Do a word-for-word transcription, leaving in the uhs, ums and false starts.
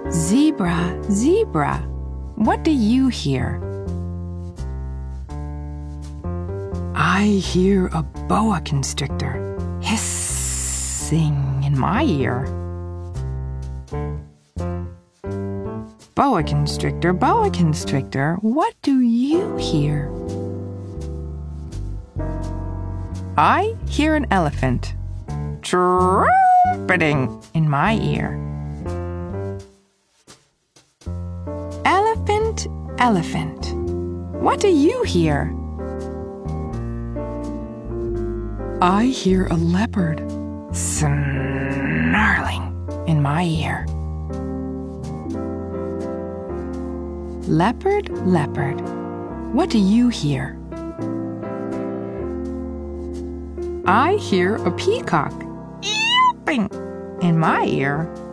Zebra, zebra, what do you hear? I hear a boa constrictor hissing in my ear. Boa constrictor, boa constrictor, what do you hear? I hear an elephant trumpeting in my ear. Elephant, elephant, what do you hear? I hear a leopard snarling in my ear. Leopard, leopard, what do you hear? I hear a peacock yelping in my ear.